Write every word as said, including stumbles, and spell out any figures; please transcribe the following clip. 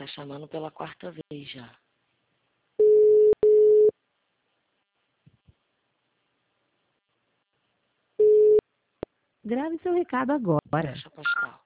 tá chamando pela quarta vez já. Grave seu recado agora. Caixa postal.